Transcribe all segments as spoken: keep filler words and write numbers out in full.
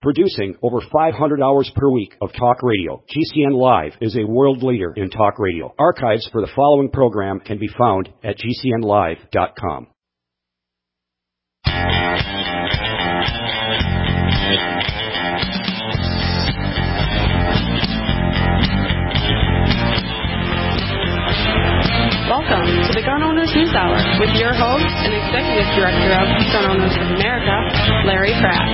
Producing over five hundred hours per week of talk radio, G C N Live is a world leader in talk radio. Archives for the following program can be found at G C N live dot com. Welcome to the Gun Owners News Hour with your host and Executive Director of Gun Owners of America, Larry Pratt.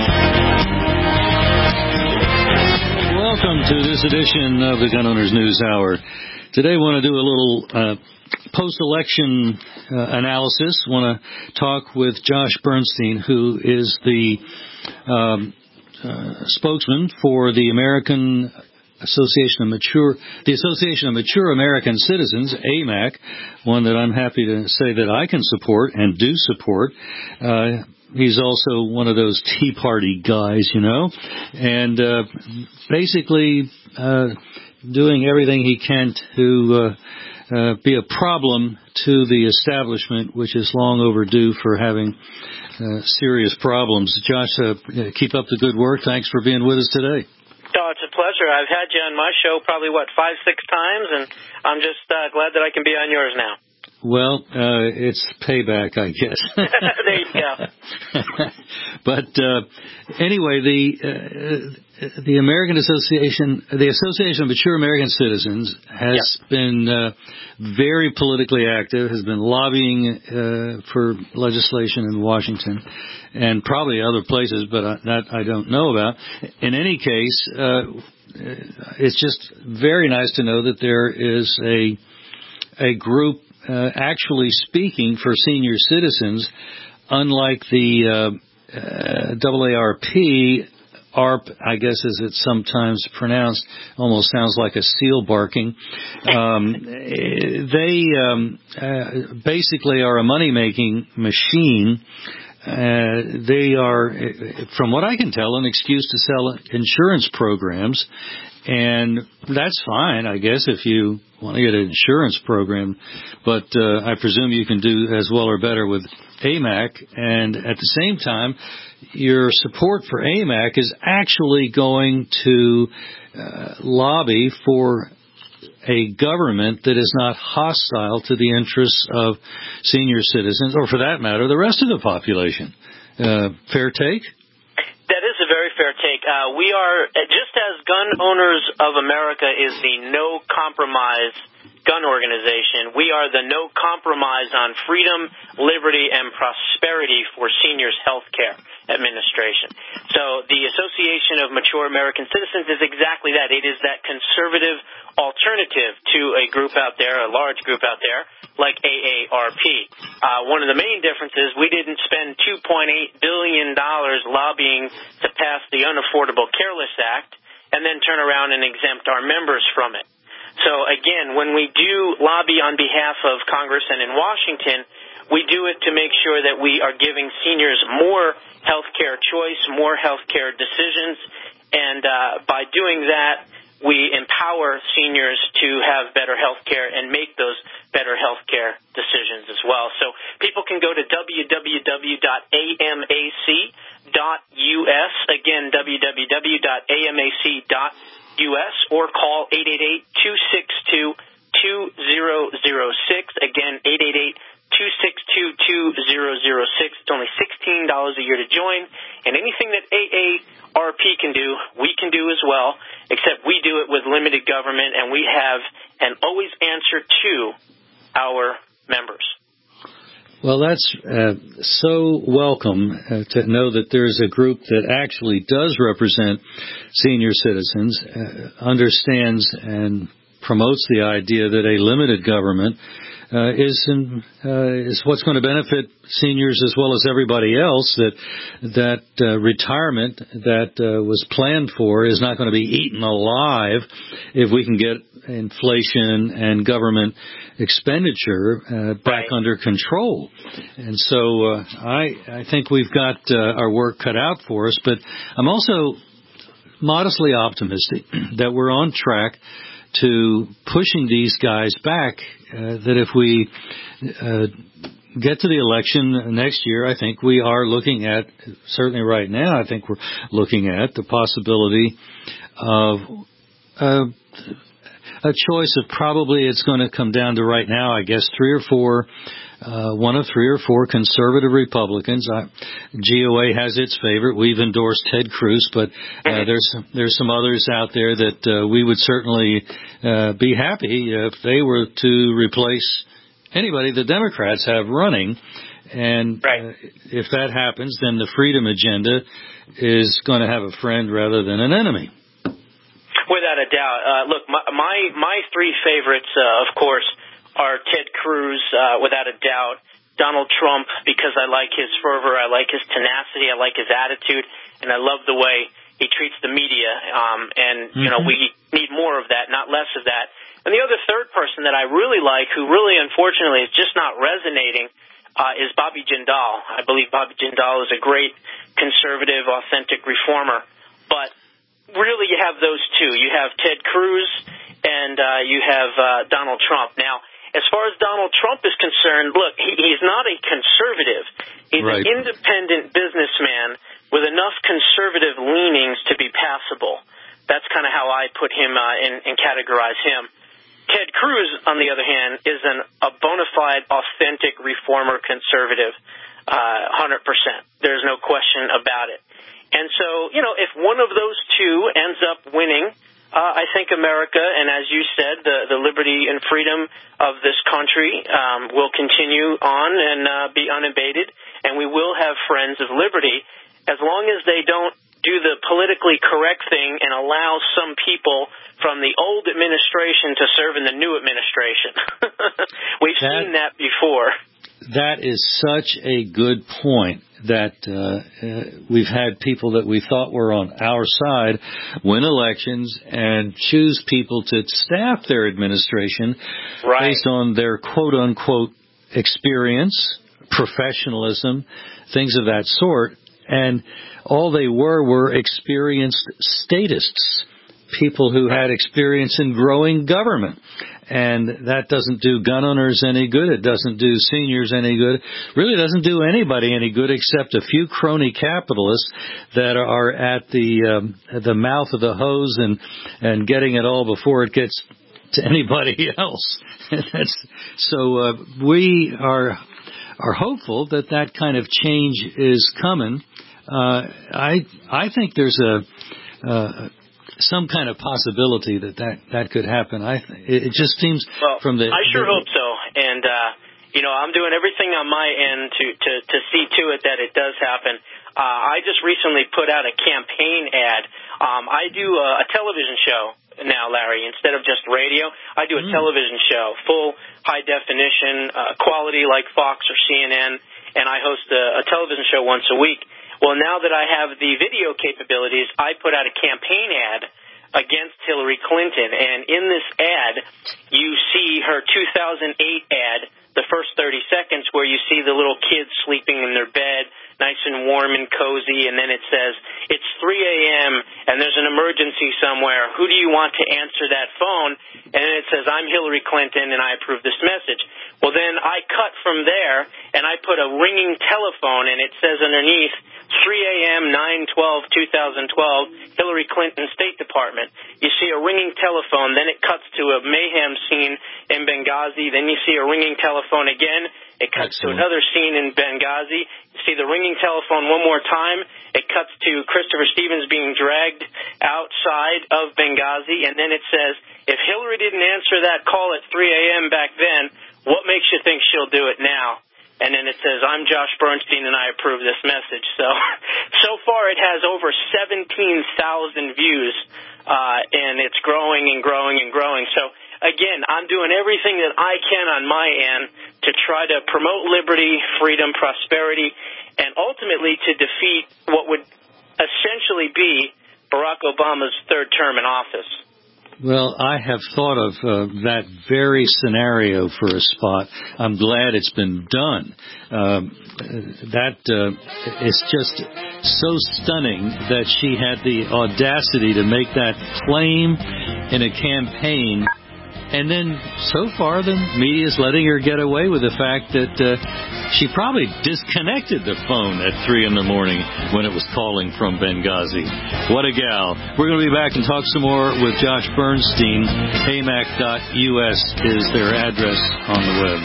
Welcome to this edition of the Gun Owners News Hour. Today I want to do a little uh, post-election uh, analysis. I want to talk with Josh Bernstein, who is the um, uh, spokesman for the American Association of Mature, the Association of Mature American Citizens, A M A C, one that I'm happy to say that I can support and do support. Uh, he's also one of those Tea Party guys, you know, and uh, basically uh, doing everything he can to uh, uh, be a problem to the establishment, which is long overdue for having uh, serious problems. Josh, uh, keep up the good work. Thanks for being with us today. Oh, it's a pleasure. I've had you on my show probably, what, five, six times, and I'm just uh, glad that I can be on yours now. Well, uh, it's payback, I guess. There you go. But uh, anyway, the uh, the American Association, the Association of Mature American Citizens, has yep. been uh, very politically active, has been lobbying uh, for legislation in Washington and probably other places, but I, that I don't know about. In any case, uh, it's just very nice to know that there is a a group uh, actually speaking for senior citizens, unlike the uh, uh, A A R P. A R P, I guess as it's sometimes pronounced, almost sounds like a seal barking. Um, they um, uh, basically are a money-making machine. Uh, they are, from what I can tell, an excuse to sell insurance programs. And that's fine, I guess, if you want to get an insurance program. But uh, I presume you can do as well or better with A M A C. And at the same time, your support for A M A C is actually going to uh, lobby for a government that is not hostile to the interests of senior citizens, or for that matter, the rest of the population. Uh, fair take? That is a very fair take. Uh, we are, just as Gun Owners of America is the no compromise gun organization, we are the no compromise on freedom, liberty, and prosperity for seniors health care administration. So the Association of Mature American Citizens is exactly that. It is that conservative alternative to a group out there, a large group out there, like A A R P. Uh, one of the main differences, we didn't spend two point eight billion dollars lobbying to pass the Unaffordable Care List Act and then turn around and exempt our members from it. So, again, when we do lobby on behalf of Congress and in Washington, we do it to make sure that we are giving seniors more health care choice, more health care decisions, and uh, by doing that, we empower seniors to have better health care and make those better health care decisions as well. So people can go to w w w dot a m a c dot u s, again, w w w dot a m a c dot u s, or call eight eight eight, two six two, two zero zero six, again, eight eight eight, two six two, two zero zero six. It's only sixteen dollars a year to join, and anything that A A R P can do, we can do as well, except we do it with limited government, and we have an always answer to our members. Well, that's uh, so welcome uh, to know that there's a group that actually does represent senior citizens, uh, understands and promotes the idea that a limited government uh, is in, uh, is what's going to benefit seniors as well as everybody else. That that uh, retirement that uh, was planned for is not going to be eaten alive if we can get inflation and government expenditure uh, back right. under control. And so uh, I I think we've got uh, our work cut out for us. But I'm also modestly optimistic that we're on track to pushing these guys back, uh, that if we uh, get to the election next year, I think we are looking at, certainly right now, I think we're looking at the possibility of uh, a choice of probably it's going to come down to right now, I guess, three or four, uh, one of three or four conservative Republicans. I, G O A has its favorite. We've endorsed Ted Cruz, but uh, there's there's some others out there that uh, we would certainly uh, be happy if they were to replace anybody the Democrats have running. And right. uh, if that happens, then the freedom agenda is going to have a friend rather than an enemy. Without a doubt. Uh, look, my, my my three favorites, uh, of course, are Ted Cruz, uh, without a doubt, Donald Trump, because I like his fervor, I like his tenacity, I like his attitude, and I love the way he treats the media. Um, and, you know, we need more of that, not less of that. And the other third person that I really like, who really, unfortunately, is just not resonating, uh, is Bobby Jindal. I believe Bobby Jindal is a great conservative, authentic reformer. But really, you have those two. You have Ted Cruz and uh, you have uh, Donald Trump. Now, as far as Donald Trump is concerned, look, he, he's not a conservative. He's right. an independent businessman with enough conservative leanings to be passable. That's kind of how I put him uh, and, and categorize him. Ted Cruz, on the other hand, is an, a bona fide, authentic reformer conservative, uh, one hundred percent. There's no question about it. And so, you know, if one of those two ends up winning, uh, I think America, and as you said, the, the liberty and freedom of this country um, will continue on and uh, be unabated, and we will have friends of liberty as long as they don't do the politically correct thing and allow some people from the old administration to serve in the new administration. We've that, seen that before. That is such a good point. That uh, uh, we've had people that we thought were on our side win elections and choose people to staff their administration right. based on their quote-unquote experience, professionalism, things of that sort. And all they were were experienced statists, people who had experience in growing government. And that doesn't do gun owners any good. It doesn't do seniors any good. Really doesn't do anybody any good except a few crony capitalists that are at the um, at the mouth of the hose and and getting it all before it gets to anybody else. That's, so uh, we are are hopeful that that kind of change is coming. Uh, I I think there's a. Uh, some kind of possibility that that, that could happen. I it just seems well, from the I sure the, hope so. And uh, you know, I'm doing everything on my end to to to see to it that it does happen. Uh, I just recently put out a campaign ad. Um, I do a, a television show now, Larry, instead of just radio. I do a mm. television show, full high definition, uh, quality like Fox or C N N, and I host a, a television show once a week. Well, now that I have the video capabilities, I put out a campaign ad against Hillary Clinton. And in this ad, you see her two thousand eight ad, the first thirty seconds, where you see the little kids sleeping in their bed, nice and warm and cozy, and then it says, it's three a.m. and there's an emergency somewhere. Who do you want to answer that phone? And then it says, I'm Hillary Clinton, and I approve this message. Well, then I cut from there, and I put a ringing telephone, and it says underneath, three a.m., nine twelve twenty twelve, Hillary Clinton State Department. You see a ringing telephone, then it cuts to a mayhem scene in Benghazi, then you see a ringing telephone again, it cuts Excellent. to another scene in Benghazi, you see the ringing telephone one more time, it cuts to Christopher Stevens being dragged outside of Benghazi, and then it says, if Hillary didn't answer that call at three a.m. back then, what makes you think she'll do it now? And then it says, I'm Josh Bernstein, and I approve this message. So, so far it has over seventeen thousand views, uh, and it's growing and growing and growing. So, again, I'm doing everything that I can on my end to try to promote liberty, freedom, prosperity, and ultimately to defeat what would essentially be Barack Obama's third term in office. Well, I have thought of uh, that very scenario for a spot. I'm glad it's been done. Um, that uh, is just so stunning that she had the audacity to make that claim in a campaign And then, so far, the media is letting her get away with the fact that uh, she probably disconnected the phone at three in the morning when it was calling from Benghazi. What a gal. We're going to be back and talk some more with Josh Bernstein. A M A C dot U S is their address on the web.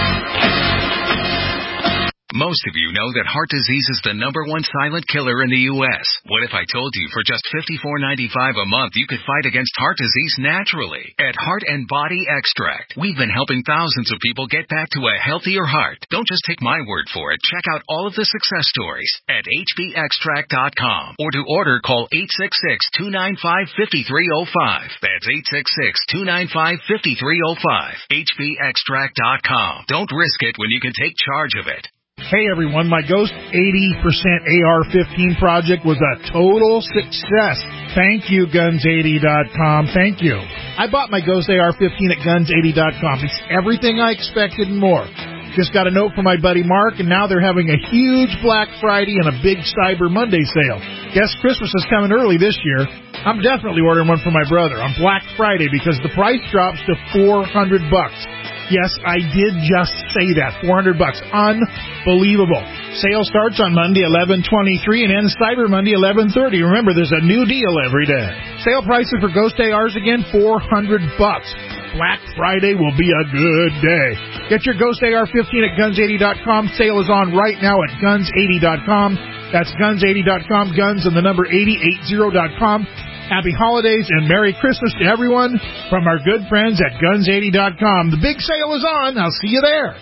Most of you know that heart disease is the number one silent killer in the U S What if I told you for just fifty-four ninety-five a month you could fight against heart disease naturally? At Heart and Body Extract, we've been helping thousands of people get back to a healthier heart. Don't just take my word for it. Check out all of the success stories at H B extract dot com, or to order, call eight six six, two nine five, five three zero five. That's eight six six, two nine five, five three zero five. H B extract dot com. Don't risk it when you can take charge of it. Hey everyone, my Ghost eighty percent A R fifteen project was a total success. Thank you, guns eighty dot com. Thank you. I bought my Ghost A R fifteen at guns eighty dot com. It's everything I expected and more. Just got a note from my buddy Mark, and now they're having a huge Black Friday and a big Cyber Monday sale. Guess Christmas is coming early this year. I'm definitely ordering one for my brother on Black Friday because the price drops to four hundred bucks. Yes, I did just say that. four hundred bucks. Unbelievable. Sale starts on Monday, eleven twenty-three, and ends Cyber Monday, eleven thirty. Remember, there's a new deal every day. Sale prices for Ghost A Rs again, four hundred bucks. Black Friday will be a good day. Get your Ghost A R fifteen at guns eighty dot com. Sale is on right now at guns eighty dot com. That's guns eighty dot com. Guns and the number eighty eighty dot com. Happy holidays and Merry Christmas to everyone from our good friends at guns eighty dot com. The big sale is on. I'll see you there.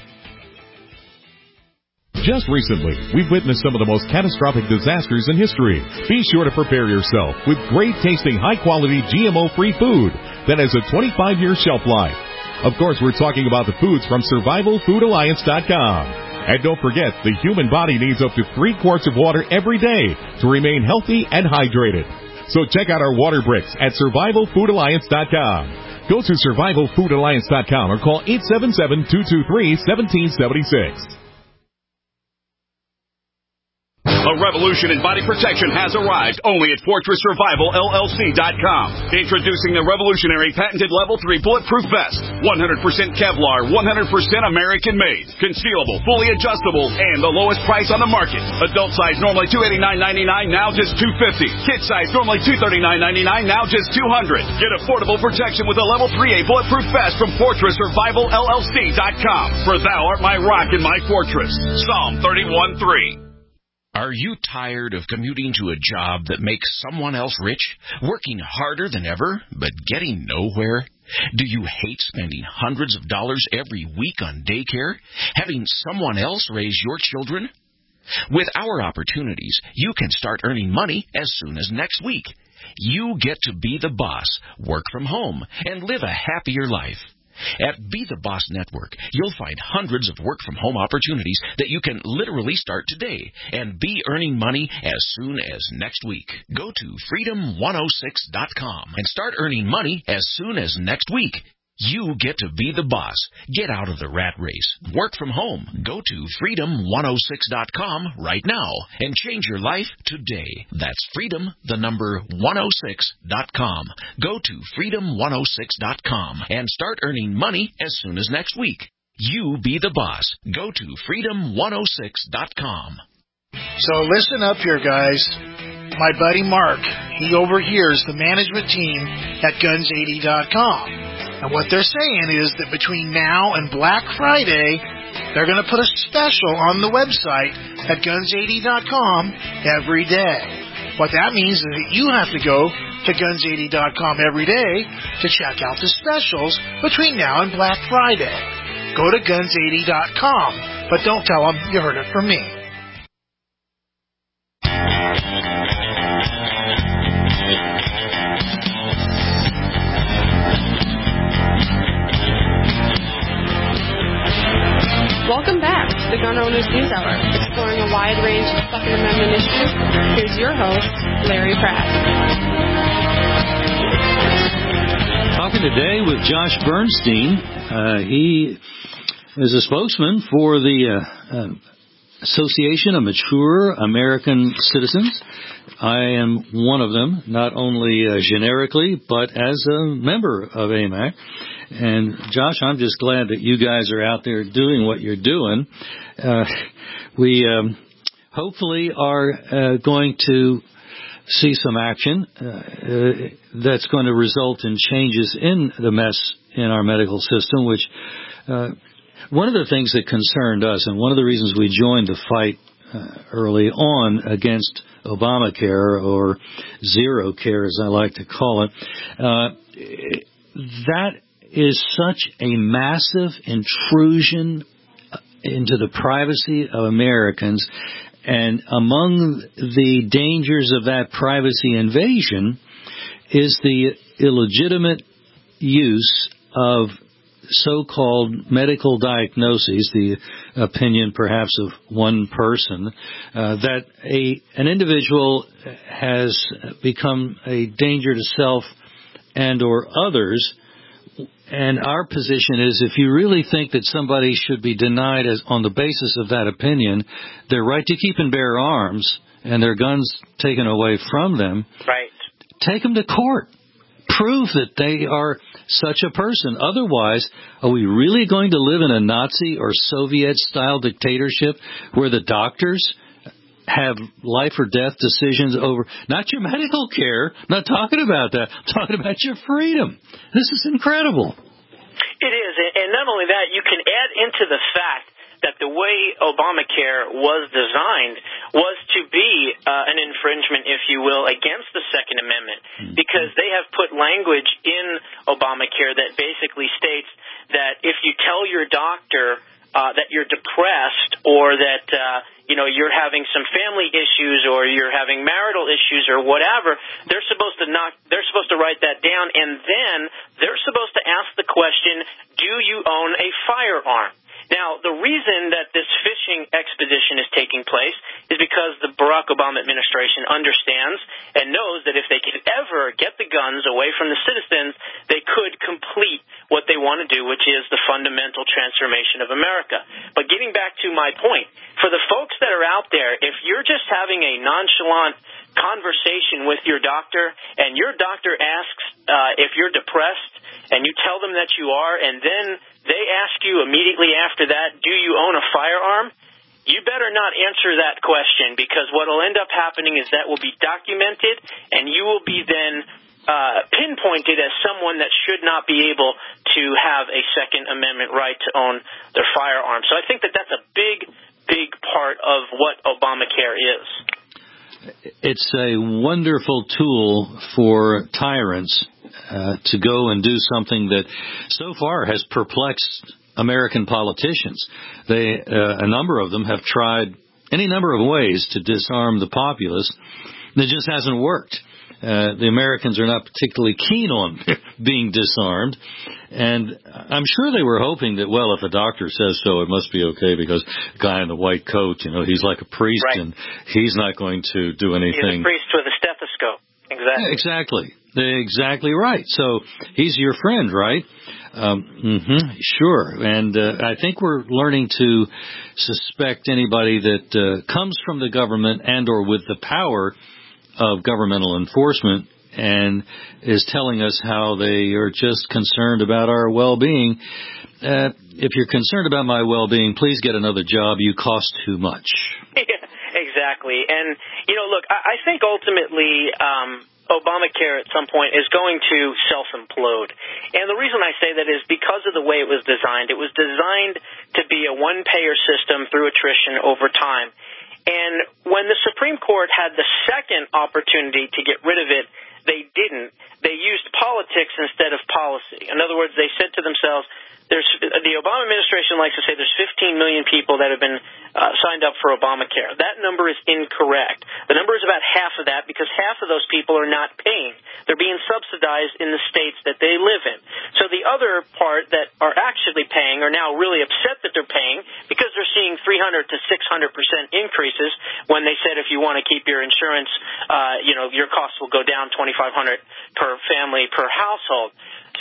Just recently, we've witnessed some of the most catastrophic disasters in history. Be sure to prepare yourself with great-tasting, high-quality, G M O-free food that has a twenty-five year shelf life. Of course, we're talking about the foods from survival food alliance dot com. And don't forget, the human body needs up to three quarts of water every day to remain healthy and hydrated. So check out our water bricks at survival food alliance dot com. Go to survival food alliance dot com or call eight seven seven, two two three, one seven seven six. A revolution in body protection has arrived only at Fortress Survival L L C dot com. Introducing the revolutionary patented Level three Bulletproof Vest. one hundred percent Kevlar, one hundred percent American-made. Concealable, fully adjustable, and the lowest price on the market. Adult size normally two hundred eighty-nine ninety-nine, now just two hundred fifty dollars. Kid size normally two hundred thirty-nine ninety-nine, now just two hundred dollars. Get affordable protection with a Level three A Bulletproof Vest from Fortress Survival L L C dot com. For thou art my rock and my fortress. Psalm thirty-one three. Are you tired of commuting to a job that makes someone else rich, working harder than ever, but getting nowhere? Do you hate spending hundreds of dollars every week on daycare, having someone else raise your children? With our opportunities, you can start earning money as soon as next week. You get to be the boss, work from home, and live a happier life. At Be the Boss Network, you'll find hundreds of work-from-home opportunities that you can literally start today and be earning money as soon as next week. Go to freedom one oh six dot com and start earning money as soon as next week. You get to be the boss. Get out of the rat race. Work from home. Go to freedom one oh six dot com right now and change your life today. That's freedom, the number one oh six dot com. Go to freedom one oh six dot com and start earning money as soon as next week. You be the boss. Go to freedom one oh six dot com. So listen up here, guys. My buddy Mark, he overhears the management team at guns eighty dot com. And what they're saying is that between now and Black Friday, they're going to put a special on the website at guns eighty dot com every day. What that means is that you have to go to guns eighty dot com every day to check out the specials between now and Black Friday. Go to guns eighty dot com, but don't tell them you heard it from me. Welcome back to the Gun Owners News Hour, exploring a wide range of Second Amendment issues. Here's your host, Larry Pratt. Talking today with Josh Bernstein. Uh, he is a spokesman for the uh, uh, Association of Mature American Citizens. I am one of them, not only uh, generically, but as a member of A M A C. And, Josh, I'm just glad that you guys are out there doing what you're doing. Uh, we um, hopefully are uh, going to see some action uh, uh, that's going to result in changes in the mess in our medical system, which uh, one of the things that concerned us, and one of the reasons we joined the fight uh, early on against Obamacare, or Zero Care as I like to call it, uh, that is such a massive intrusion into the privacy of Americans. And among the dangers of that privacy invasion is the illegitimate use of so-called medical diagnoses, the opinion perhaps of one person, uh, that a an individual has become a danger to self and or others. And our position is, if you really think that somebody should be denied as on the basis of that opinion, their right to keep and bear arms and their guns taken away from them, right, take them to court. Prove that they are such a person. Otherwise, are we really going to live in a Nazi or Soviet-style dictatorship where the doctors have life or death decisions over not your medical care? I'm not talking about that. I'm talking about your freedom. This is incredible. It is, and not only that, you can add into the fact that the way Obamacare was designed was to be uh, an infringement, if you will, against the Second Amendment, because they have put language in Obamacare that basically states that if you tell your doctor uh, that you're depressed or that uh, you know you're having some family issues or you're having marital issues or whatever, they're supposed to knock, they're supposed to write that down, and then they're supposed to ask the question, do you own a firearm? Now, the reason that this fishing expedition is taking place is because the Barack Obama administration understands and knows that if they can ever get the guns away from the citizens, they could complete what they want to do, which is the fundamental transformation of America. But getting back to my point, for the folks that are out there, if you're just having a nonchalant conversation with your doctor and your doctor asks uh, if you're depressed and you tell them that you are, and then they ask you immediately after that, do you own a firearm? You better not answer that question, because what will end up happening is that will be documented, and you will be then uh, pinpointed as someone that should not be able to have a Second Amendment right to own their firearm. So I think that that's a big, big part of what Obamacare is. It's a wonderful tool for tyrants uh, to go and do something that so far has perplexed American politicians. They, uh, a number of them have tried any number of ways to disarm the populace, and it just hasn't worked. Uh, the Americans are not particularly keen on being disarmed, and I'm sure they were hoping that, well, if a doctor says so, it must be okay, because the guy in the white coat, you know, he's like a priest, right, and he's not going to do anything. He's a priest with a stethoscope. Exactly. Yeah, exactly. Exactly right. So he's your friend, right? Um, mm-hmm, sure. And uh, I think we're learning to suspect anybody that uh, comes from the government and or with the power of governmental enforcement and is telling us how they are just concerned about our well-being. Uh, if you're concerned about my well-being, please get another job. You cost too much. Yeah, exactly. And, you know, look, I, I think ultimately um, Obamacare at some point is going to self-implode. And the reason I say that is because of the way it was designed. It was designed to be a one-payer system through attrition over time. And when the Supreme Court had the second opportunity to get rid of it, they didn't. They used politics instead of policy. In other words, they said to themselves, there's, the Obama administration likes to say there's fifteen million people that have been uh, signed up for Obamacare. That number is incorrect. The number is about half of that, because half of those people are not paying. They're being subsidized in the states that they live in. So the other part that are actually paying are now really upset that they're paying, because they're seeing three hundred to six hundred percent increases when they said if you want to keep your insurance, uh, you know, your costs will go down twenty-five hundred dollars per family per household.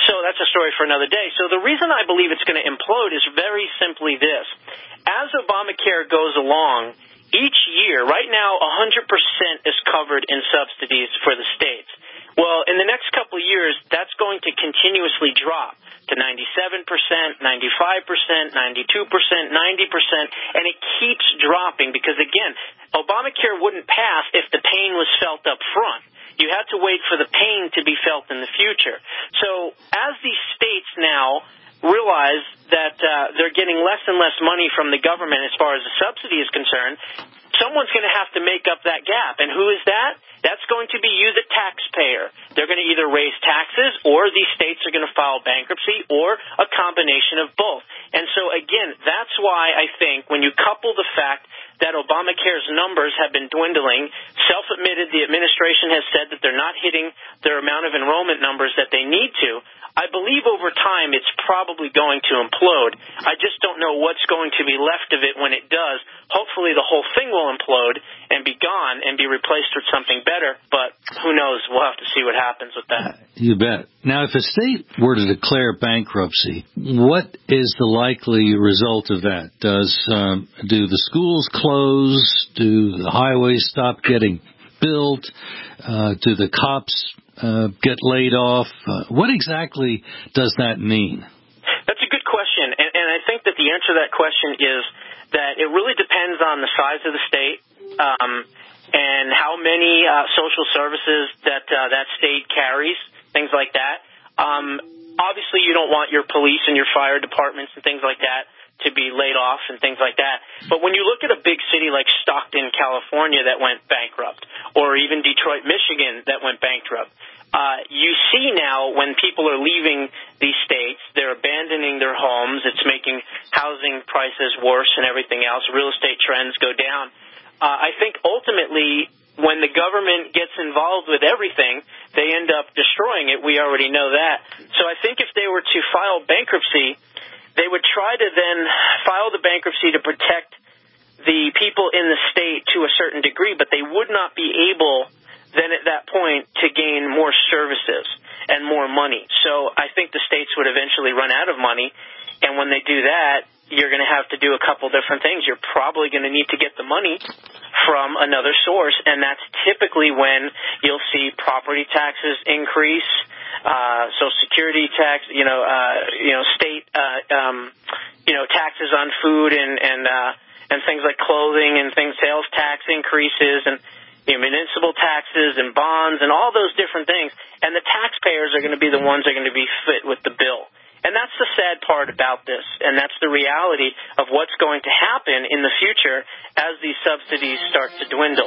So that's a story for another day. So the reason I believe it's going to implode is very simply this. As Obamacare goes along, each year, right now, one hundred percent is covered in subsidies for the states. Well, in the next couple of years, that's going to continuously drop to ninety-seven percent, ninety-five percent, ninety-two percent, ninety percent, and it keeps dropping because, again, Obamacare wouldn't pass if the pain was felt up front. You had to wait for the pain to be felt in the future. So as these states now realize that uh, they're getting less and less money from the government as far as the subsidy is concerned, someone's going to have to make up that gap. And who is that? That's going to be you, the taxpayer. They're going to either raise taxes or these states are going to file bankruptcy or a combination of both. And so, again, that's why I think when you couple the fact that Obamacare's numbers have been dwindling, self-admitted the administration has said that they're not hitting their amount of enrollment numbers that they need to, I believe over time it's probably going to implode. I just don't know what's going to be left of it when it does. Hopefully the whole thing will implode and be gone and be replaced with something better, but who knows? We'll have to see what happens with that. You bet. Now, if a state were to declare bankruptcy, what is the likely result of that? Does um, do the schools close? Do the highways stop getting built? Uh, do the cops uh, get laid off? Uh, what exactly does that mean? That's a good question, and, and I think that the answer to that question is that it really depends on the size of the state um, and how many uh, social services that uh, that state carries, things like that. Um, obviously, you don't want your police and your fire departments and things like that to be laid off and things like that. But when you look at a big city like Stockton, California that went bankrupt, or even Detroit, Michigan that went bankrupt, uh, you see now when people are leaving these states, they're abandoning their homes. It's making housing prices worse and everything else. Real estate trends go down. Uh, I think ultimately when the government gets involved with everything, they end up destroying it. We already know that. So I think if they were to file bankruptcy, they would try to then file the bankruptcy to protect the people in the state to a certain degree, but they would not be able then at that point to gain more services and more money. So I think the states would eventually run out of money, and when they do that, you're going to have to do a couple different things. You're probably going to need to get the money from another source, and that's typically when you'll see property taxes increase, uh, Social Security tax, you know, uh, you know, state, uh, um, you know, taxes on food and and uh, and things like clothing and things, sales tax increases, and you know, municipal taxes and bonds and all those different things. And the taxpayers are going to be the ones that are going to be fit with the bill. And that's the sad part about this, and that's the reality of what's going to happen in the future as these subsidies start to dwindle.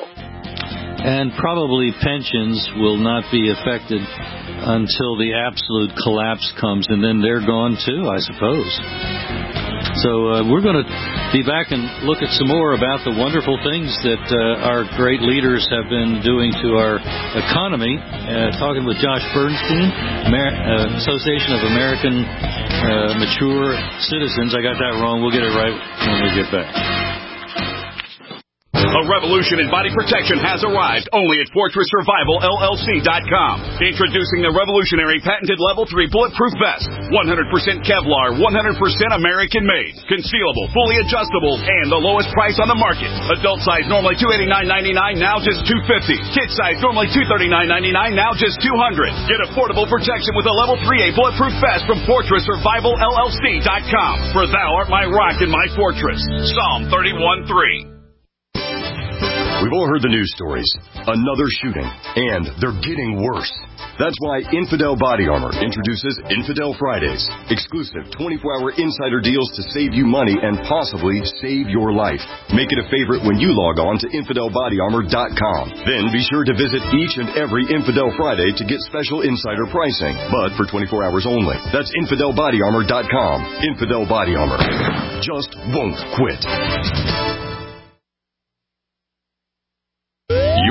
And probably pensions will not be affected until the absolute collapse comes, and then they're gone too, I suppose. So uh, we're going to be back and look at some more about the wonderful things that uh, our great leaders have been doing to our economy. Uh, talking with Josh Bernstein, Amer- uh, Association of American uh, Mature Citizens. I got that wrong. We'll get it right when we get back. A revolution in body protection has arrived only at Fortress Survival L L C dot com. Introducing the revolutionary patented Level three Bulletproof Vest. one hundred percent Kevlar, one hundred percent American-made. Concealable, fully adjustable, and the lowest price on the market. Adult size normally two hundred eighty-nine ninety-nine, now just two hundred fifty dollars. Kid size normally two hundred thirty-nine ninety-nine, now just two hundred dollars. Get affordable protection with a Level three A Bulletproof Vest from Fortress Survival L L C dot com. For thou art my rock and my fortress. Psalm thirty-one three. We've all heard the news stories. Another shooting. And they're getting worse. That's why Infidel Body Armor introduces Infidel Fridays. Exclusive twenty-four hour insider deals to save you money and possibly save your life. Make it a favorite when you log on to Infidel Body Armor dot com. Then be sure to visit each and every Infidel Friday to get special insider pricing. But for twenty-four hours only. That's Infidel Body Armor dot com. Infidel Body Armor. Just won't quit. Your house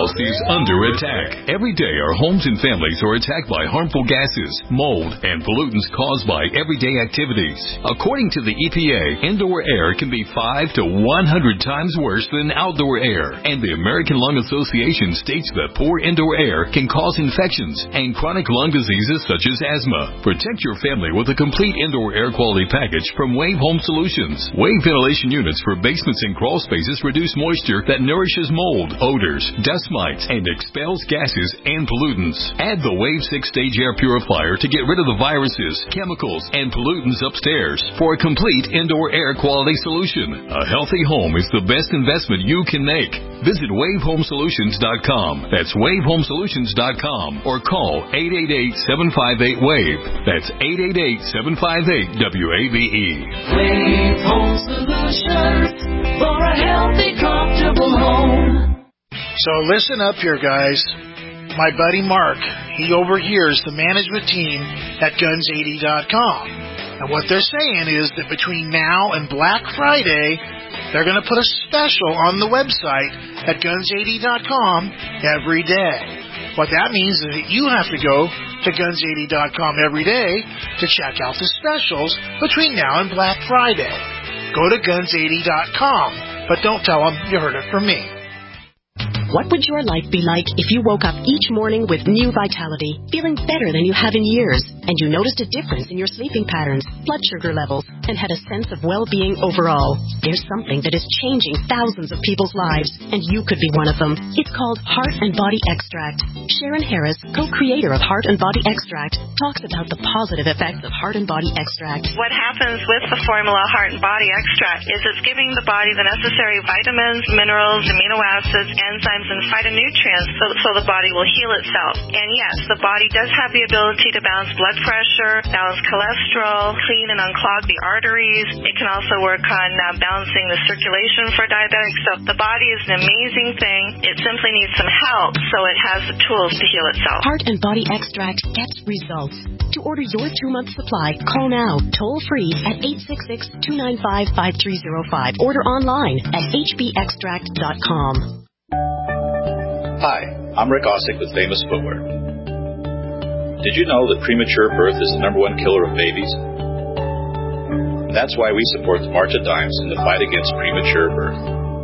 house is under attack. Every day our homes and families are attacked by harmful gases, mold, and pollutants caused by everyday activities. According to the E P A, indoor air can be five to one hundred times worse than outdoor air. And the American Lung Association states that poor indoor air can cause infections and chronic lung diseases such as asthma. Protect your family with a complete indoor air quality package from Wave Home Solutions. Wave ventilation units for basements and crawl spaces reduce moisture that nourishes mold, odors, dust mites, and expels gases and pollutants. Add the Wave six-stage air purifier to get rid of the viruses, chemicals, and pollutants upstairs for a complete indoor air quality solution. A healthy home is the best investment you can make. Visit wave home solutions dot com. That's wave home solutions dot com or call eight eight eight, seven five eight, WAVE. That's eight eight eight, seven five eight, W A V E. Wave Home Solutions for a healthy, comfortable home. So listen up here, guys. My buddy Mark, he overhears the management team at guns eighty dot com. And what they're saying is that between now and Black Friday, they're going to put a special on the website at guns eighty dot com every day. What that means is that you have to go to guns eighty dot com every day to check out the specials between now and Black Friday. Go to guns eighty dot com, but don't tell them you heard it from me. What would your life be like if you woke up each morning with new vitality, feeling better than you have in years, and you noticed a difference in your sleeping patterns, blood sugar levels, and had a sense of well-being overall? There's something that is changing thousands of people's lives, and you could be one of them. It's called Heart and Body Extract. Sharon Harris, co-creator of Heart and Body Extract, talks about the positive effects of Heart and Body Extract. What happens with the formula Heart and Body Extract is it's giving the body the necessary vitamins, minerals, amino acids, enzymes, and phytonutrients so, so the body will heal itself. And yes, the body does have the ability to balance blood pressure, balance cholesterol, clean and unclog the arteries. It can also work on uh, balancing the circulation for diabetics. So the body is an amazing thing. It simply needs some help so it has the tools to heal itself. Heart and Body Extract gets results. To order your two-month supply, call now, toll-free at eight six six, two nine five, five three zero five. Order online at h b extract dot com. Hi, I'm Rick Ossick with Famous Footwear. Did you know that premature birth is the number one killer of babies? That's why we support the March of Dimes in the fight against premature birth.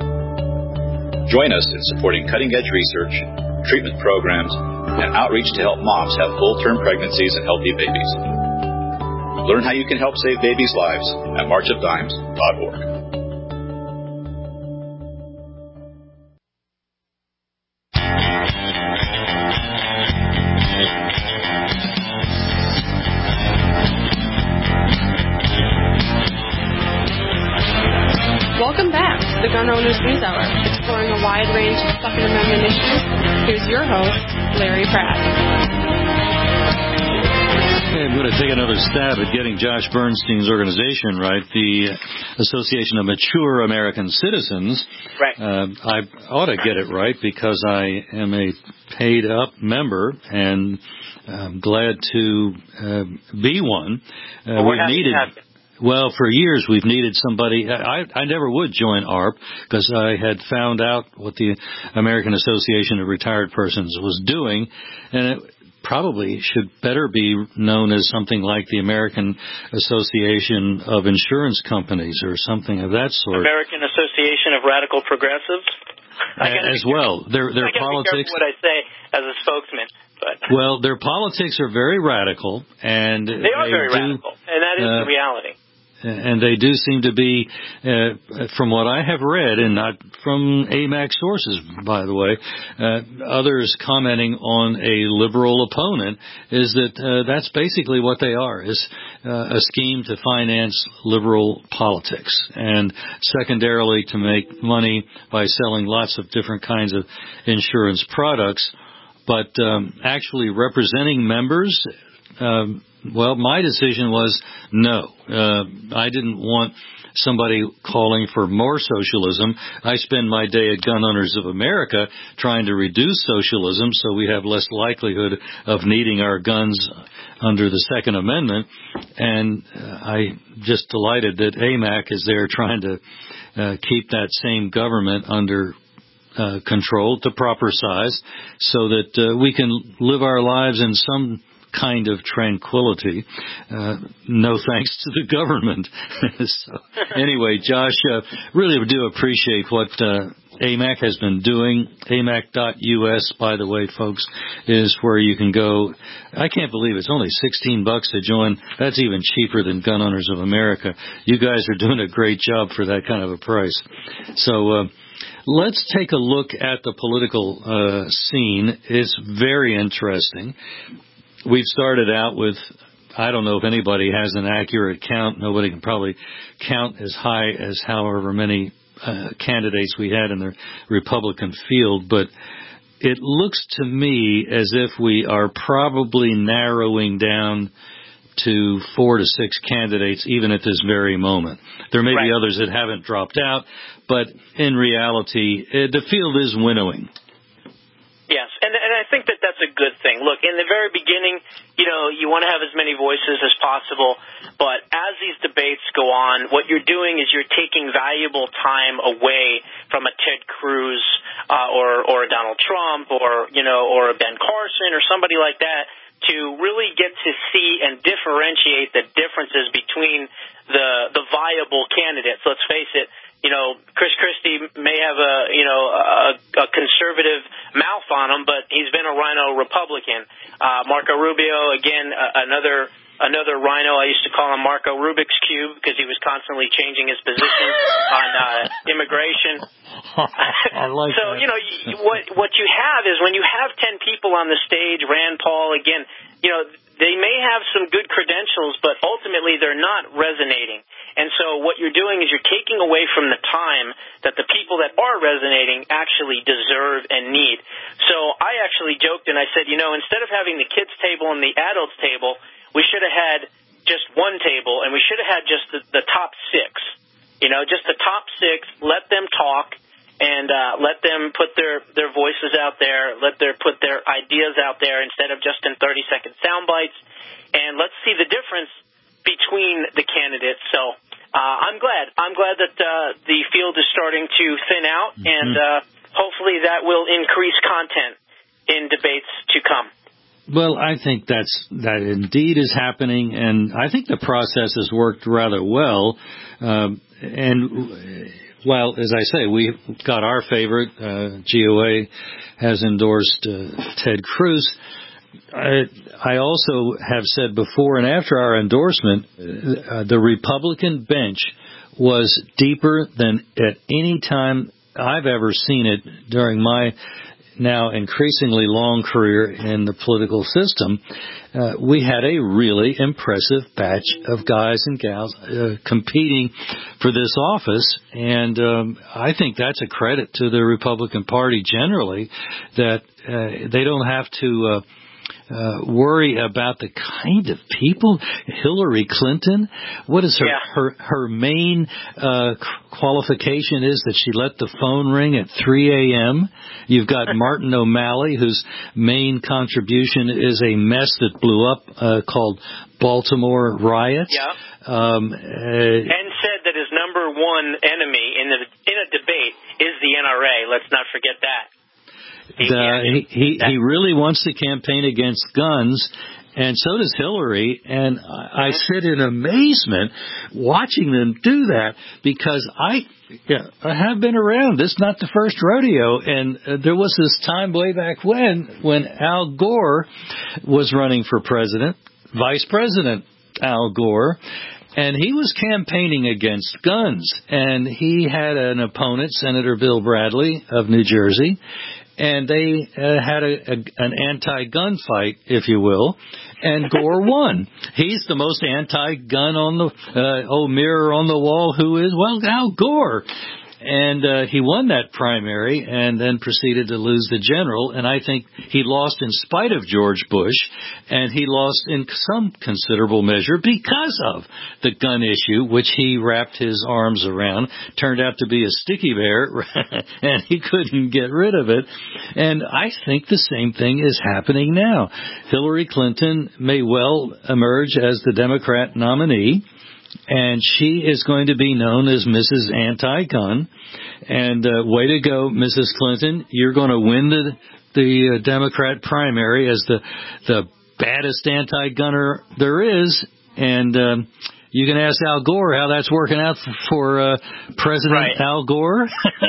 Join us in supporting cutting-edge research, treatment programs, and outreach to help moms have full-term pregnancies and healthy babies. Learn how you can help save babies' lives at march of dimes dot org. Welcome back to the Gun Owners News Hour, exploring a wide range of Second Amendment issues. Here's your host, Larry Pratt. Okay, I'm going to take another stab at getting Josh Bernstein's organization right, the Association of Mature American Citizens. Right. Uh, I ought to get it right because I am a paid-up member, and I'm glad to uh, be one. Uh, well, we've needed. Well, for years we've needed somebody. I, I never would join A R P because I had found out what the American Association of Retired Persons was doing, and it probably should better be known as something like the American Association of Insurance Companies or something of that sort. American Association of Radical Progressives. As well, their their I politics. Be what I say as a spokesman. But well, their politics are very radical, and they are they very do, radical, and that is uh, the reality. And they do seem to be, uh, from what I have read, and not from A M A C sources, by the way, uh, others commenting on a liberal opponent, is that uh, that's basically what they are, is uh, a scheme to finance liberal politics, and secondarily to make money by selling lots of different kinds of insurance products, but um, actually representing members. Um, Well, my decision was no. Uh, I didn't want somebody calling for more socialism. I spend my day at Gun Owners of America trying to reduce socialism so we have less likelihood of needing our guns under the Second Amendment. And uh, I'm just delighted that A M A C is there trying to uh, keep that same government under uh, controlled to proper size so that uh, we can live our lives in some kind of tranquility. Uh, no thanks to the government. So, anyway, Josh, uh, really do appreciate what uh, A M A C has been doing. A M A C dot U S, by the way, folks, is where you can go. I can't believe it's only sixteen bucks to join. That's even cheaper than Gun Owners of America. You guys are doing a great job for that kind of a price. So, uh, let's take a look at the political uh, scene. It's very interesting. We've started out with, I don't know if anybody has an accurate count. Nobody can probably count as high as however many uh, candidates we had in the Republican field, but it looks to me as if we are probably narrowing down to four to six candidates even at this very moment. There may right. be others that haven't dropped out, but in reality, uh, the field is winnowing. Yes, and and I think that that's a good thing. Look, in the very beginning, you know, you want to have as many voices as possible, but as these debates go on, what you're doing is you're taking valuable time away from a Ted Cruz uh, or or a Donald Trump or, you know, or a Ben Carson or somebody like that to really get to see and differentiate the differences between the the viable candidates. Let's face it. You know, Chris Christie may have a, you know, a, a conservative mouth on him, but he's been a rhino Republican. Uh, Marco Rubio, again, uh, another another rhino. I used to call him Marco Rubik's Cube because he was constantly changing his position on uh, immigration. I like so, that. you know, you, what what you have is when you have ten people on the stage, Rand Paul, again, you know, they may have some good credentials, but ultimately they're not resonating. And so what you're doing is you're taking away from the time that the people that are resonating actually deserve and need. So I actually joked and I said, you know, instead of having the kids' table and the adults' table, we should have had just one table, and we should have had just the, the top six. You know, just the top six, let them talk, and uh, let them put their, their voices out there, let their put their ideas out there instead of just in thirty-second sound bites, and let's see the difference between the candidates. So uh, I'm glad. I'm glad that uh, the field is starting to thin out, mm-hmm. and uh, hopefully that will increase content in debates to come. Well, I think that's that indeed is happening, and I think the process has worked rather well. Um, and while, as I say, we got our favorite, uh, G O A has endorsed uh, Ted Cruz. I, I also have said before and after our endorsement, uh, the Republican bench was deeper than at any time I've ever seen it during my now increasingly long career in the political system. Uh, we had a really impressive batch of guys and gals uh, competing for this office, and um, I think that's a credit to the Republican Party generally, that uh, they don't have to uh, Uh, worry about the kind of people. Hillary Clinton, what is her yeah. her, her main uh, qualification is that she let the phone ring at three a.m. You've got Martin O'Malley, whose main contribution is a mess that blew up uh, called Baltimore riots. Yeah. Um, uh, and said that his number one enemy in the in a debate is the N R A. Let's not forget that. The, he, he he really wants to campaign against guns, and so does Hillary. And I, I sit in amazement watching them do that, because I yeah, I have been around. This is not the first rodeo, and uh, there was this time way back when when Al Gore was running for president, Vice President Al Gore. And he was campaigning against guns, and he had an opponent, Senator Bill Bradley of New Jersey, and they uh, had a, a, an anti-gun fight, if you will, and Gore won. He's the most anti-gun on the uh, old mirror on the wall who is, well, Al Gore. And uh, he won that primary and then proceeded to lose the general. And I think he lost in spite of George Bush, and he lost in some considerable measure because of the gun issue, which he wrapped his arms around. Turned out to be a sticky bear, and he couldn't get rid of it. And I think the same thing is happening now. Hillary Clinton may well emerge as the Democrat nominee. and she is going to be known as Missus Anti-Gun. And uh, way to go, Missus Clinton. You're going to win the the uh, Democrat primary as the the baddest anti-gunner there is. And um, you can ask Al Gore how that's working out for, for uh, President right. Al Gore.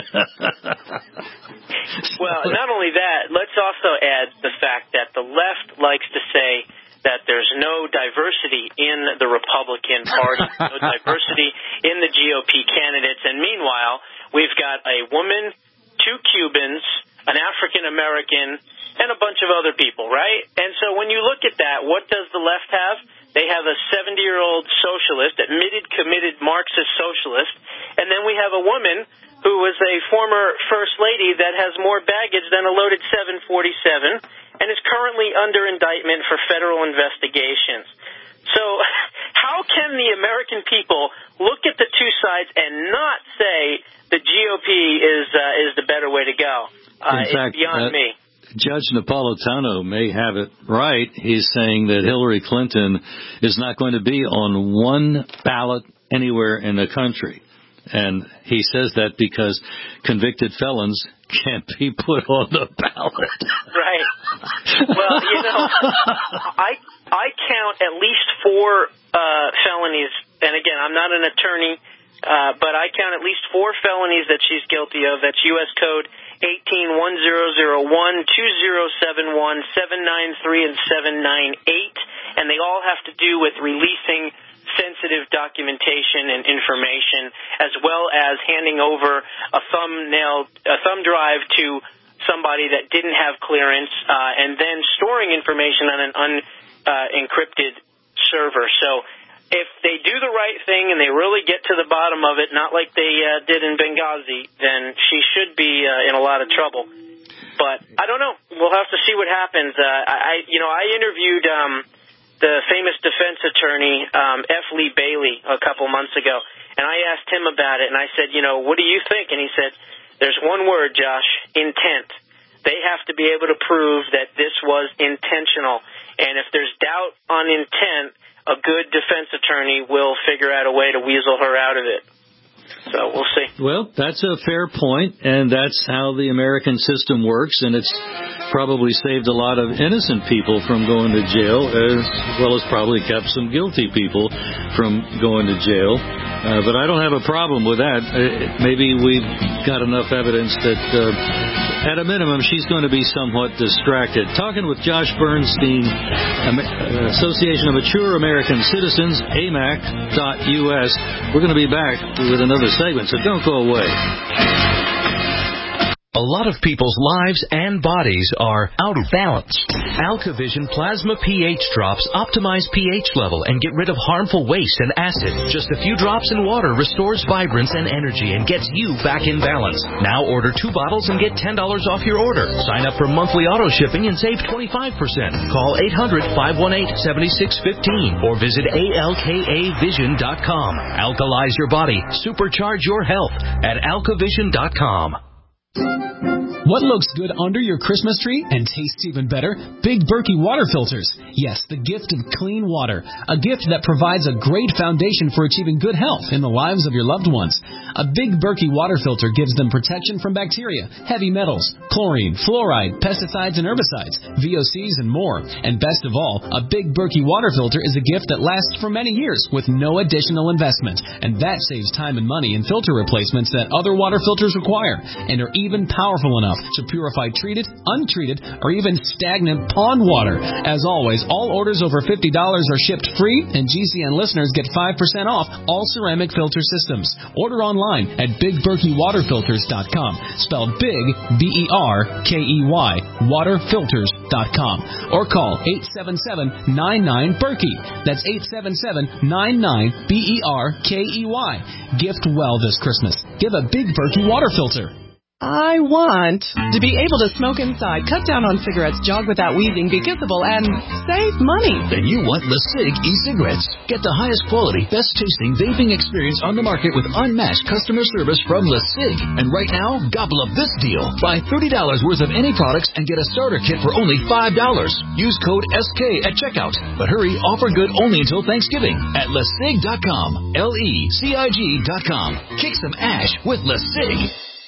Well, not only that, let's also add the fact that the left likes to say that there's no diversity in the Republican Party, no diversity in the G O P candidates. And meanwhile, we've got a woman, two Cubans, an African American, and a bunch of other people, right? And so when you look at that, what does the left have? They have a seventy-year-old socialist, admitted, committed Marxist socialist, and then we have a woman who was a former first lady that has more baggage than a loaded seven forty-seven and is currently under indictment for federal investigations. So how can the American people look at the two sides and not say the G O P is uh, is the better way to go? Uh, In fact, it's beyond uh, me. Judge Napolitano may have it right. He's saying that Hillary Clinton is not going to be on one ballot anywhere in the country. And he says that because convicted felons can't be put on the ballot. Right. Well, you know, I I count at least four uh, felonies, and again, I'm not an attorney, uh, but I count at least four felonies that she's guilty of. That's U S Code eighteen one thousand one, two thousand seventy-one, seven ninety-three, and seven ninety-eight, and they all have to do with releasing sensitive documentation and information, as well as handing over a thumbnail, a thumb drive to somebody that didn't have clearance, uh, and then storing information on an unencrypted uh, server. So if they do the right thing and they really get to the bottom of it, not like they uh, did in Benghazi, then she should be uh, in a lot of trouble. But I don't know. We'll have to see what happens. Uh, I, you know, I interviewed um, the famous defense attorney, um, F. Lee Bailey, a couple months ago, and I asked him about it, and I said, you know, what do you think? And he said, there's one word, Josh, intent. They have to be able to prove that this was intentional, and if there's doubt on intent, a good defense attorney will figure out a way to weasel her out of it. So we'll see. Well, that's a fair point, and that's how the American system works, and it's probably saved a lot of innocent people from going to jail, as well as probably kept some guilty people from going to jail. Uh, but I don't have a problem with that. Uh, maybe we've got enough evidence that, uh, at a minimum, she's going to be somewhat distracted. Talking with Josh Bernstein, Amer- Association of Mature American Citizens, A M A C dot U S. We're going to be back with another segment, so don't go away. A lot of people's lives and bodies are out of balance. AlkaVision Plasma pH drops optimize pH level and get rid of harmful waste and acid. Just a few drops in water restores vibrance and energy and gets you back in balance. Now order two bottles and get ten dollars off your order. Sign up for monthly auto shipping and save twenty-five percent. Call eight hundred, five one eight, seven six one five or visit A L K A vision dot com. Alkalize your body. Supercharge your health at alka vision dot com. What looks good under your Christmas tree and tastes even better? Big Berkey water filters. Yes, the gift of clean water. A gift that provides a great foundation for achieving good health in the lives of your loved ones. A Big Berkey water filter gives them protection from bacteria, heavy metals, chlorine, fluoride, pesticides and herbicides, V O Cs and more. And best of all, a Big Berkey water filter is a gift that lasts for many years with no additional investment. And that saves time and money in filter replacements that other water filters require and are even powerful enough to purify treated, untreated, or even stagnant pond water. As always, all orders over fifty dollars are shipped free, and G C N listeners get five percent off all ceramic filter systems. Order online at big berkey water filters dot com, spelled big, B E R K E Y, water filters dot com, or call eight seven seven, nine nine, Berkey. That's eight seven seven, nine nine, B E R K E Y. Gift well this Christmas. Give a Big Berkey water filter. I want to be able to smoke inside, cut down on cigarettes, jog without wheezing, be kissable, and save money. Then you want LeSig e-cigarettes. Get the highest quality, best tasting vaping experience on the market with unmatched customer service from LeSig. And right now, gobble up this deal. Buy thirty dollars worth of any products and get a starter kit for only five dollars. Use code S K at checkout. But hurry, offer good only until Thanksgiving at lesig dot com. L E C I G dot com. Kick some ash with LeSig.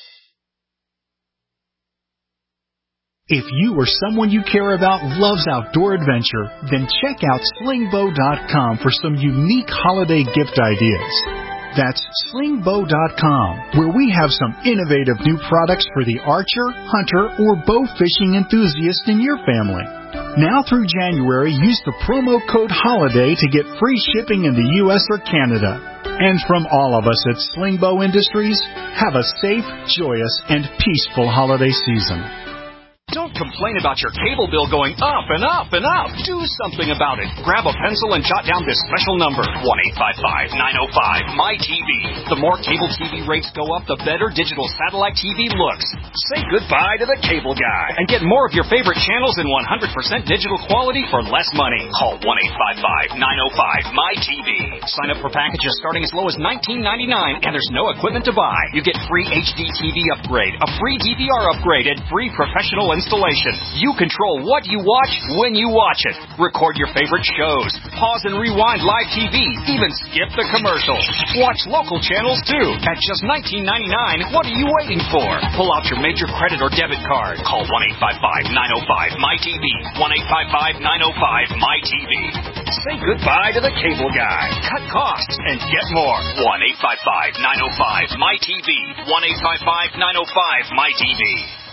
If you or someone you care about loves outdoor adventure, then check out sling bow dot com for some unique holiday gift ideas. That's sling bow dot com, where we have some innovative new products for the archer, hunter, or bow fishing enthusiast in your family. Now through January, use the promo code HOLIDAY to get free shipping in the U S or Canada. And from all of us at Sling Bow Industries, have a safe, joyous, and peaceful holiday season. Don't complain about your cable bill going up and up and up. Do something about it. Grab a pencil and jot down this special number, one eight five five, nine oh five, M Y T V. The more cable T V rates go up, the better digital satellite T V looks. Say goodbye to the cable guy and get more of your favorite channels in one hundred percent digital quality for less money. Call one eight five five, nine oh five, M Y T V. Sign up for packages starting as low as nineteen ninety-nine, and there's no equipment to buy. You get free H D T V upgrade, a free D V R upgrade, and free professional installation. You control what you watch when you watch it. Record your favorite shows. Pause and rewind live T V. Even skip the commercials. Watch local channels too. At just nineteen ninety-nine, what are you waiting for? Pull out your major credit or debit card. Call one eight five five, nine oh five, M Y T V. one eight five five, nine oh five, M Y T V. Say goodbye to the cable guy. Cut costs and get more. one eight five five, nine oh five, M Y T V. one eight five five, nine oh five, M Y T V.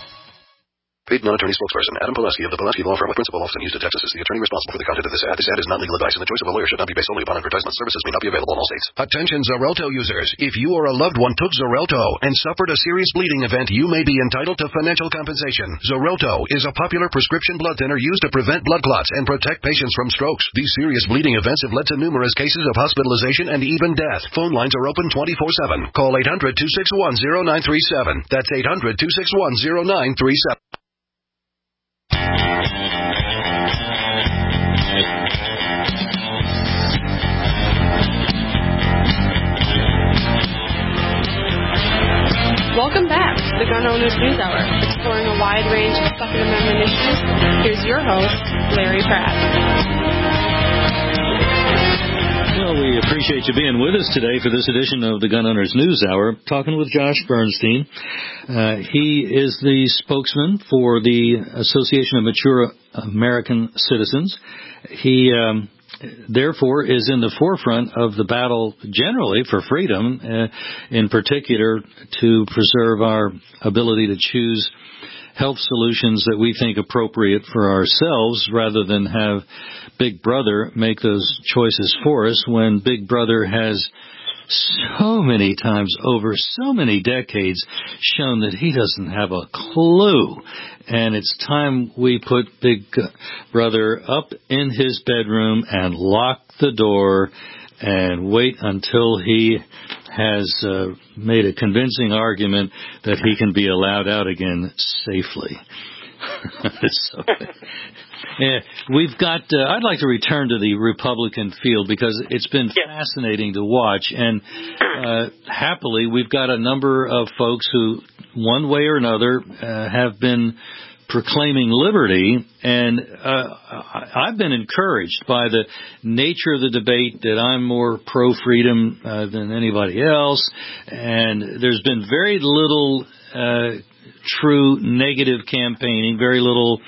Paid non-attorney spokesperson Adam Pulaski of the Pulaski Law Firm with principal office in Houston, Texas is the attorney responsible for the content of this ad. This ad is not legal advice, and the choice of a lawyer should not be based solely upon advertisement. Services may not be available in all states. Attention Xarelto users. If you or a loved one took Xarelto and suffered a serious bleeding event, you may be entitled to financial compensation. Xarelto is a popular prescription blood thinner used to prevent blood clots and protect patients from strokes. These serious bleeding events have led to numerous cases of hospitalization and even death. Phone lines are open twenty-four seven. Call eight hundred, two six one, zero nine three seven. That's eight hundred, two six one, zero nine three seven. Welcome back to the Gun Owners News Hour, exploring a wide range of Second Amendment issues. Here's your host, Larry Pratt. Well, we appreciate you being with us today for this edition of the Gun Owners News Hour, talking with Josh Bernstein. Uh, he is the spokesman for the Association of Mature American Citizens. He um, therefore is in the forefront of the battle generally for freedom, uh, in particular to preserve our ability to choose health solutions that we think appropriate for ourselves rather than have Big Brother make those choices for us when Big Brother has so many times over so many decades shown that he doesn't have a clue. And it's time we put Big Brother up in his bedroom and lock the door and wait until he has uh, made a convincing argument that he can be allowed out again safely. so, yeah, we've got, uh, I'd like to return to the Republican field because it's been fascinating to watch. And uh, happily, we've got a number of folks who, one way or another, uh, have been proclaiming liberty, and uh, I've been encouraged by the nature of the debate that I'm more pro-freedom uh, than anybody else, and there's been very little uh, true negative campaigning, very little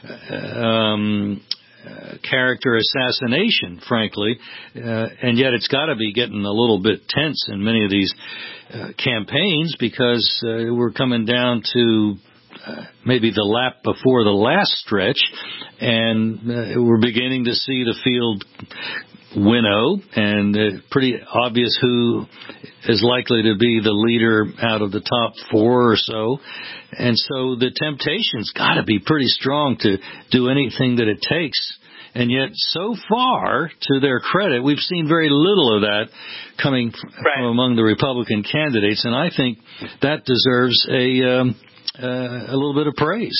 um, uh, character assassination, frankly, uh, and yet it's got to be getting a little bit tense in many of these uh, campaigns because uh, we're coming down to Uh, maybe the lap before the last stretch, and uh, we're beginning to see the field winnow, and uh, pretty obvious who is likely to be the leader out of the top four or so. And so the temptation's got to be pretty strong to do anything that it takes And yet, so far, to their credit, we've seen very little of that coming from right. among the Republican candidates, and I think that deserves a um, uh, a little bit of praise.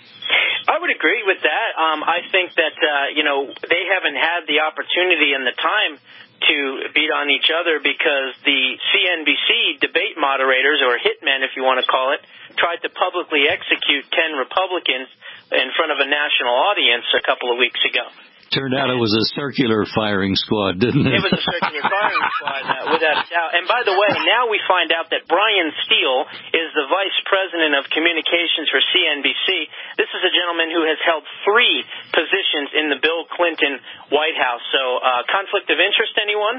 I would agree with that. Um, I think that, uh, you know, they haven't had the opportunity and the time to beat on each other because the C N B C debate moderators, or hitmen if you want to call it, tried to publicly execute ten Republicans in front of a national audience a couple of weeks ago. Turned out it was a circular firing squad, didn't it? It was a circular firing squad, uh, without a doubt. And by the way, now we find out that Brian Steele is the vice president of communications for C N B C. This is a gentleman who has held three positions in the Bill Clinton White House. So, uh, conflict of interest, anyone?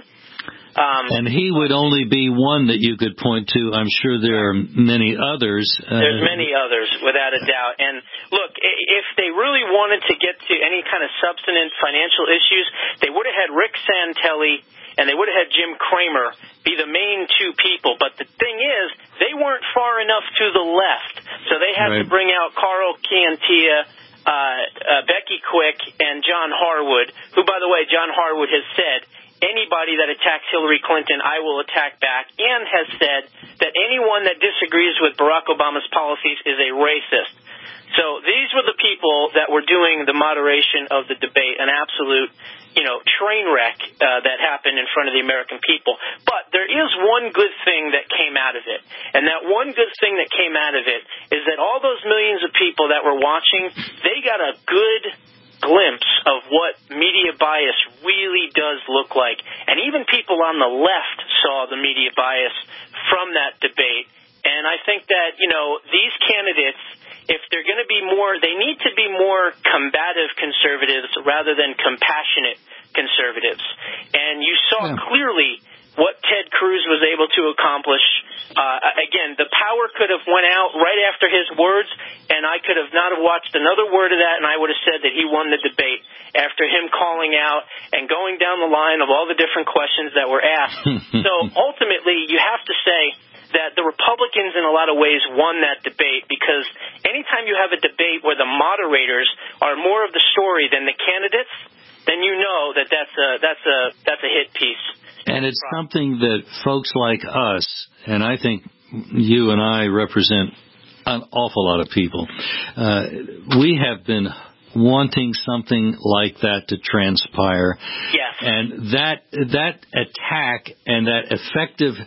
Um, and he would only be one that you could point to. I'm sure there are many others. Uh, There's many others, without a doubt. And look, if they really wanted to get to any kind of substantive financial issues, they would have had Rick Santelli and they would have had Jim Cramer be the main two people. But the thing is, they weren't far enough to the left. So they had right. to bring out Carl Chiantia, uh, uh, Becky Quick, and John Harwood, who, by the way, John Harwood has said, anybody that attacks Hillary Clinton, I will attack back, and has said that anyone that disagrees with Barack Obama's policies is a racist. So these were the people that were doing the moderation of the debate, an absolute, you know, train wreck uh, that happened in front of the American people. But there is one good thing that came out of it, and that one good thing that came out of it is that all those millions of people that were watching, they got a good glimpse of what media bias really does look like. And even people on the left saw the media bias from that debate. And I think that, you know, these candidates, if they're going to be more, they need to be more combative conservatives rather than compassionate conservatives. And you saw yeah. clearly what Ted Cruz was able to accomplish. Uh, again, the power could have went out right after his words, and I could have not have watched another word of that, and I would have said that he won the debate after him calling out and going down the line of all the different questions that were asked. So ultimately, you have to say that the Republicans in a lot of ways won that debate, because anytime you have a debate where the moderators are more of the story than the candidates, then you know that that's a, that's a, that's a hit piece. And it's something that folks like us, and I think you and I represent an awful lot of people, uh, we have been wanting something like that to transpire. Yes. And that that attack and that effective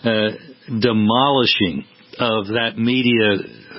uh, demolishing of that media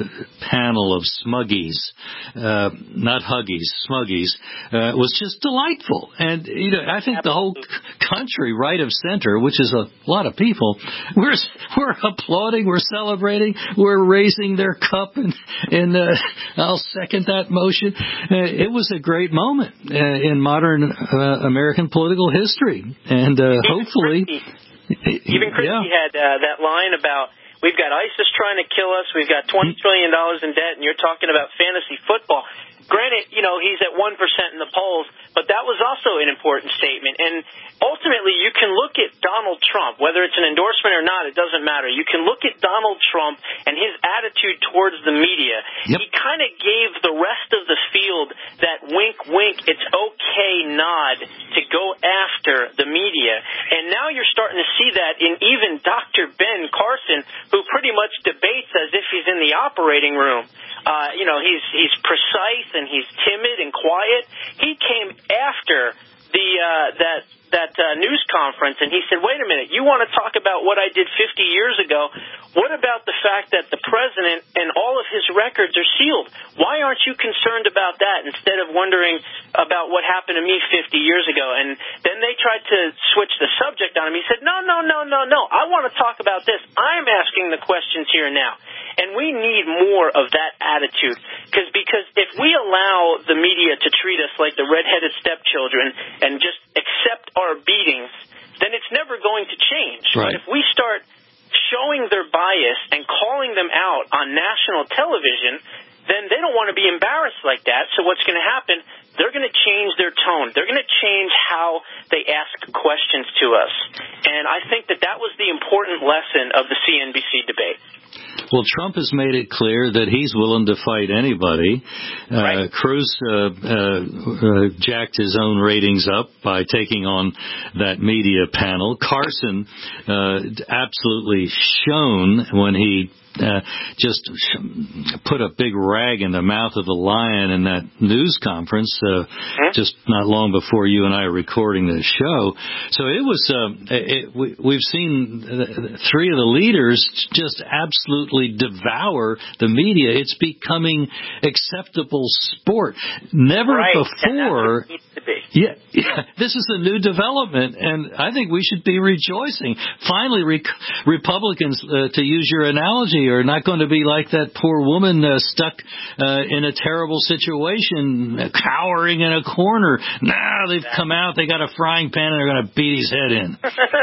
panel of smuggies, uh, not huggies, smuggies, uh, was just delightful. And, you know, I think Absolutely. the whole country, right of center, which is a lot of people, we're we're applauding, we're celebrating, we're raising their cup, and, and uh, I'll second that motion. Uh, it was a great moment uh, in modern uh, American political history. And uh, even hopefully... Christie, even Christie yeah. had uh, that line about, we've got ISIS trying to kill us. We've got twenty trillion dollars in debt, and you're talking about fantasy football. Granted, you know, he's at one percent in the polls, but that was also an important statement. And ultimately, you can look at Donald Trump, whether it's an endorsement or not, it doesn't matter. You can look at Donald Trump and his attitude towards the media. Yep. He kind of gave the rest of the field that wink, wink, it's okay nod to go after the media. And now you're starting to see that in even Doctor Ben Carson, who pretty much debates as if he's in the operating room. Uh, you know, he's he's precise and he's timid and quiet. He came after the uh, that that uh, news conference, and he said, wait a minute, you want to talk about what I did fifty years ago? What about the fact that the president and all of his records are sealed? Why aren't you concerned about that instead of wondering about what happened to me fifty years ago? And then they tried to switch the subject on him. He said, no, no, no, no, no. I want to talk about this. I'm asking the questions here now. And we need more of that attitude, because because if we allow the media to treat us like the redheaded stepchildren and just accept our beatings, then it's never going to change. Right. But if we start showing their bias and calling them out on national television, then they don't want to be embarrassed like that. So what's going to happen, they're going to change their tone. They're going to change how they ask questions to us. And I think that that was the important lesson of the C N B C debate. Well, Trump has made it clear that he's willing to fight anybody. Uh, right. Cruz uh, uh, uh, jacked his own ratings up by taking on that media panel. Carson uh, absolutely shone when he uh, just put a big rag in the mouth of the lion in that news conference uh, huh? just not long before you and I are recording this show. So it was, uh, it, we, we've seen three of the leaders just absolutely devour the media. It's becoming acceptable sport. Never right. before. And that's what it needs to be. Yeah, yeah, this is a new development, and I think we should be rejoicing. Finally, re- Republicans, uh, to use your analogy, are not going to be like that poor woman uh, stuck uh, in a terrible situation, uh, cowering in a corner. Now they've come out, they got a frying pan, and they're going to beat his head in.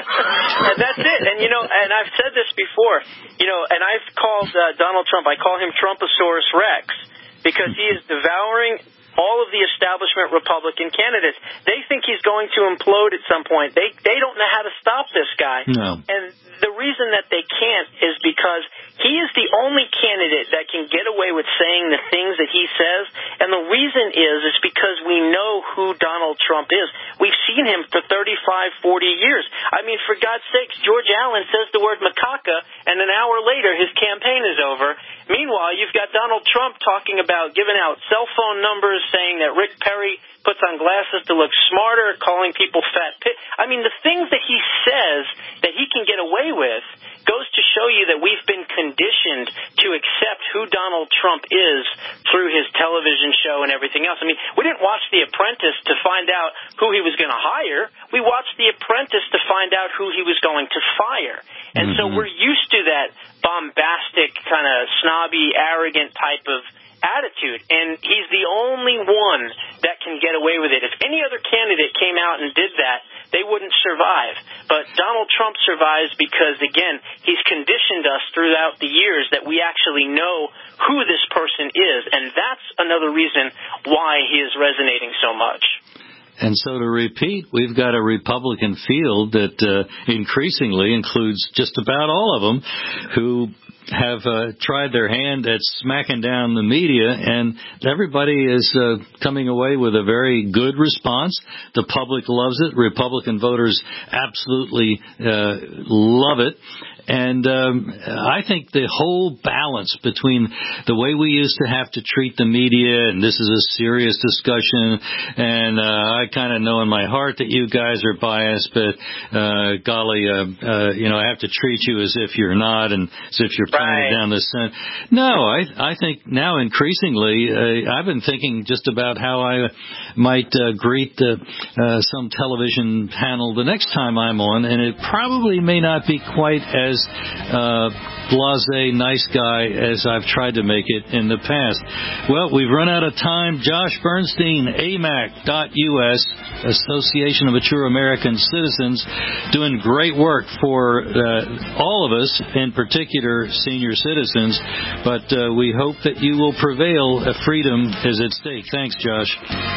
And that's it. And, you know, and I've said this before, you know, and I've called uh, Donald Trump, I call him Trumposaurus Rex, because he is devouring all of the establishment Republican candidates. They think he's going to implode at some point. They they don't know how to stop this guy. No. And the reason that they can't is because he is the only candidate that can get away with saying the things that he says. And the reason is, is because we know who Donald Trump is. We've seen him for thirty-five, forty years. I mean, for God's sakes, George Allen says the word macaca, and an hour later his campaign is over. Meanwhile, you've got Donald Trump talking about giving out cell phone numbers, saying that Rick Perry puts on glasses to look smarter, calling people fat pit. I mean, the things that he says that he can get away with goes to show you that we've been conditioned to accept who Donald Trump is through his television show and everything else. I mean, we didn't watch The Apprentice to find out who he was going to hire. We watched The Apprentice to find out who he was going to fire. And mm-hmm. so we're used to that bombastic, kind of snobby, arrogant type of attitude, and he's the only one that can get away with it. If any other candidate came out and did that, they wouldn't survive. But Donald Trump survives because, again, he's conditioned us throughout the years that we actually know who this person is, and that's another reason why he is resonating so much. And so to repeat, we've got a Republican field that uh, increasingly includes just about all of them who have uh, tried their hand at smacking down the media, and everybody is uh, coming away with a very good response. The public loves it. Republican voters absolutely uh, love it. And um, I think the whole balance between the way we used to have to treat the media, and this is a serious discussion, and uh, I kind of know in my heart that you guys are biased, but uh, golly, uh, uh, you know, I have to treat you as if you're not, and as if you're pounding down the center. No, I, I think now increasingly, uh, I've been thinking just about how I might uh, greet uh, uh, some television panel the next time I'm on, and it probably may not be quite as uh, blasé, nice guy as I've tried to make it in the past. Well, we've run out of time. Josh Bernstein, A M A C dot U S, Association of Mature American Citizens, doing great work for uh, all of us, in particular senior citizens, but uh, we hope that you will prevail. Freedom is at stake. Thanks, Josh.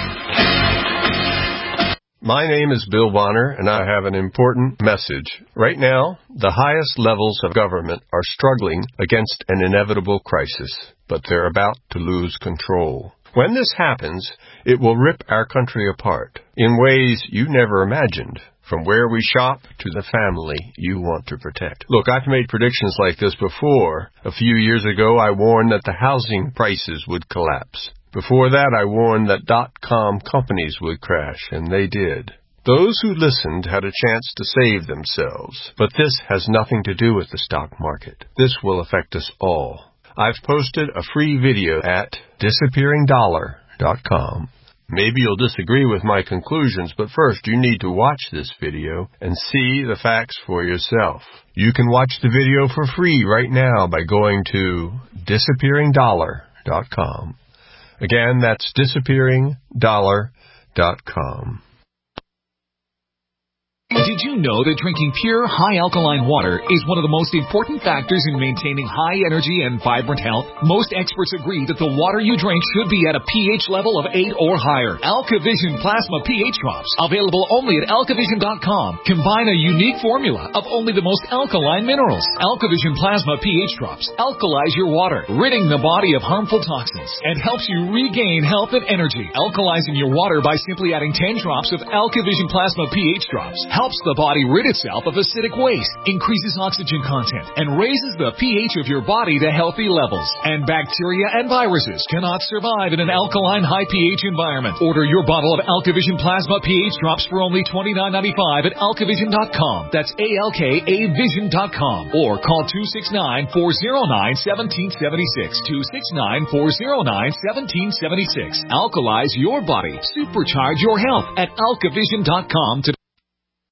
My name is Bill Bonner, and I have an important message. Right now, the highest levels of government are struggling against an inevitable crisis, but they're about to lose control. When this happens, it will rip our country apart in ways you never imagined, from where we shop to the family you want to protect. Look, I've made predictions like this before. A few years ago, I warned that the housing prices would collapse. Before that, I warned that dot-com companies would crash, and they did. Those who listened had a chance to save themselves, but this has nothing to do with the stock market. This will affect us all. I've posted a free video at disappearing dollar dot com. Maybe you'll disagree with my conclusions, but first you need to watch this video and see the facts for yourself. You can watch the video for free right now by going to disappearing dollar dot com. Again, that's disappearing dollar dot com. Do Did you know that drinking pure, high alkaline water is one of the most important factors in maintaining high energy and vibrant health? Most experts agree that the water you drink should be at a pH level of eight or higher. AlkaVision Plasma pH Drops, available only at alkavision dot com, combine a unique formula of only the most alkaline minerals. AlkaVision Plasma pH Drops alkalize your water, ridding the body of harmful toxins, and helps you regain health and energy. Alkalizing your water by simply adding ten drops of AlkaVision Plasma pH Drops helps the body rid itself of acidic waste, increases oxygen content, and raises the pH of your body to healthy levels. And bacteria and viruses cannot survive in an alkaline high pH environment. Order your bottle of AlkaVision Plasma pH Drops for only twenty-nine ninety-five at alkavision dot com. That's A L K A vision dot com. Or call two six nine, four oh nine, one seven seven six. two six nine, four oh nine, one seven seven six. Alkalize your body. Supercharge your health at alkavision dot com today.